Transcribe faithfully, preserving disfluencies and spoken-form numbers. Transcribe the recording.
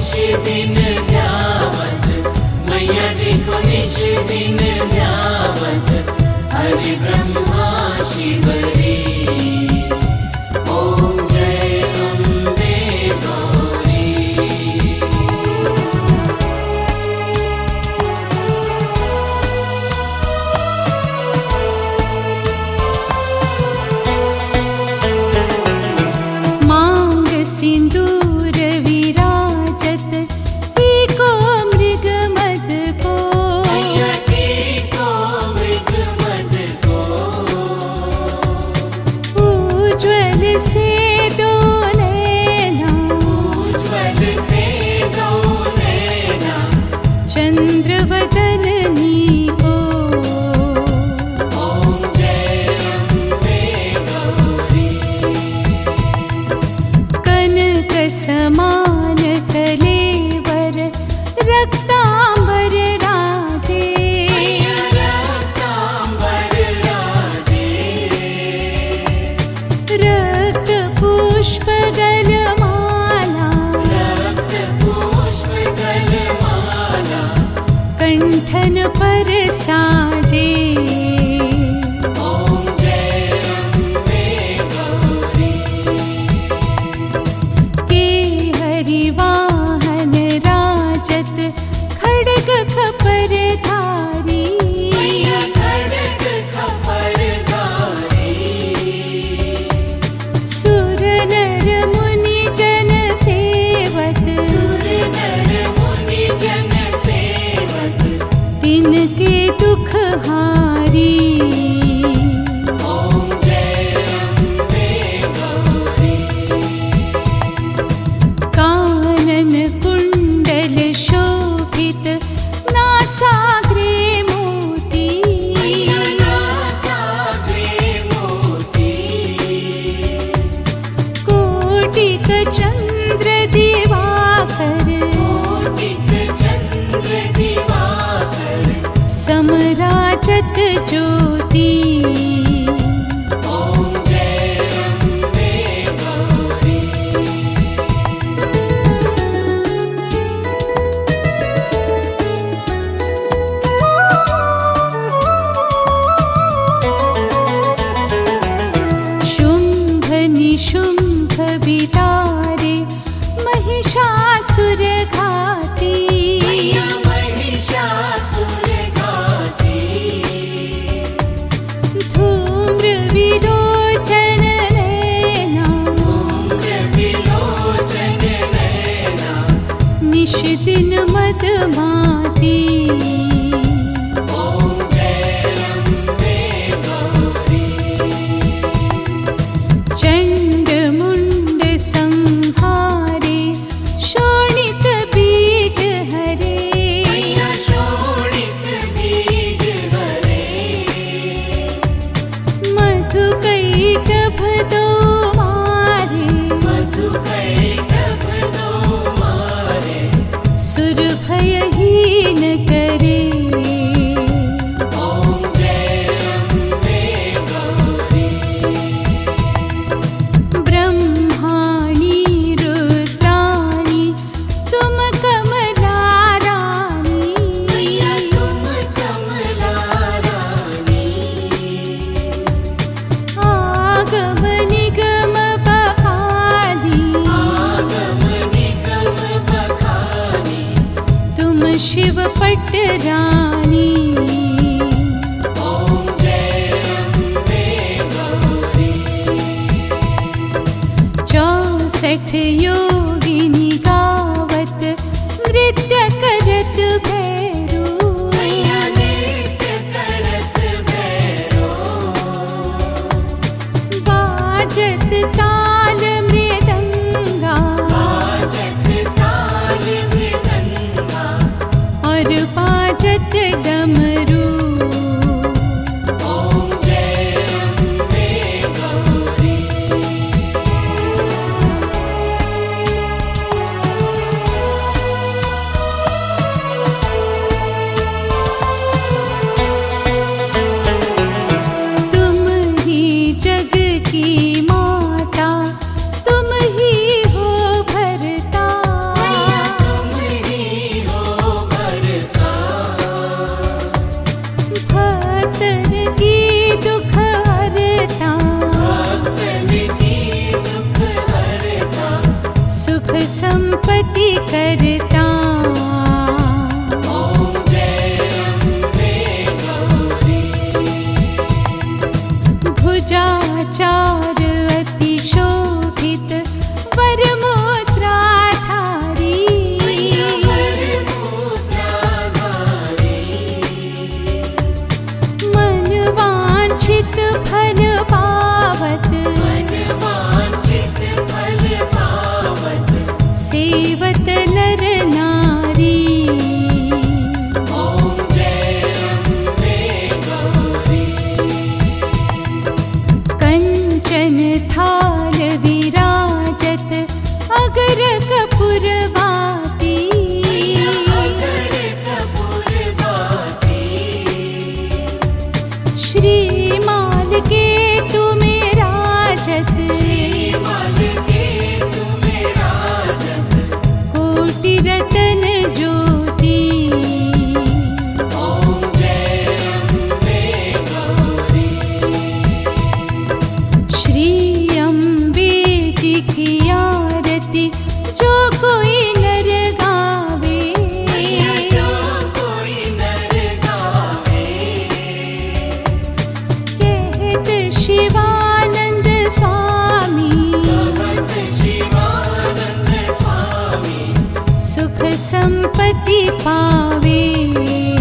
निश दिन ध्यावत, मैया जी को निश दिन ध्यावत, हरि ब्रह्मा शिवरी। ओम जय अम्बे गौरी। मांग सिंदूर विराजत, एको मृग मद को, मैया एको मृग मद को, उज्ज्वल से दो नैना, उज्ज्वल से दो नैना, चंद्र वदनी को। ओम जय अम्बे गौरी। कनक समान कलेवर, रक्तांबर राजे, मैया रक्तांबर राजे, रक्त पुष्प गलमाला, रक्त पुष्प गलमाला, कंठन पर साजे। ओम जय अम्बे गौरी। के हरिवाहन राजत, खड्ग खपर धारी, मैया खड्ग खपर धारी, सुर नर मुनि जन सेवत, सुर नर मुनि जन सेवत, तिनके दुख हारी। ओम जय अम्बे गौरी। कानन कुंडल शोभित, नासाग्रे मोती, मैया नासाग्रे मोती, कोटिक चंद्र दिवाकर, कोटिक चंद्र दिवाकर, समराजत ज्योति। ओम जय अम्बे गौरी। शुंभ निशुंभ विदारे, महिषासुर घाती, मैया महिषासुर घाती, धूम्र विलोचन नैना, धूम्र विलोचन नैना, निश दिन मदमाती। ओम जय अम्बे गौरी। चंड मुंड संहारे, शोणित बीज हरे, मैया शोणित बीज हरे, मधु कैटभ दो मारे, मधु कैटभ दो मारे, सुर भयहीन करे। ओम जय अम्बे गौरी। ब्रह्माणी रुद्राणी, तुम कमला रानी, मैया तुम कमला रानी, आगम निगम बखानी, आगम निगम बखानी, तुम शिव पट रानी। ओम जय अम्बे गौरी। चौसठ योगिनी गावत, नृत्य करत भैरू, मैया नृत्य करत भैरो, बाजत ताल मृदंगा, बाजत ताल मृदंगा, और बाजत डमरू। ओम जय अम्बे गौरी। करता। ओम जय अम्बे गौरी। भुजाचार अति शोभित वरमुद्राधारी। मन वांछित फल पावत। सेवत नर नारी। ओम जय अम्बे गौरी। कंचन थाल विराजत अगर कपूर बाती। अगर कपूर बाती। श्रीमाल के तुम्हें राजत। श्रीमाल के तुम्हें राजत। कोटि रतन ज्योति। ओम जय अम्बे गौरी। श्री अम्बे जी की आरती जो कोई नर गावे। जो कोई नर गावे। कहत शिवानंद स्वामी। कहत शिवानंद स्वामी। सुख संपत्ति पावे।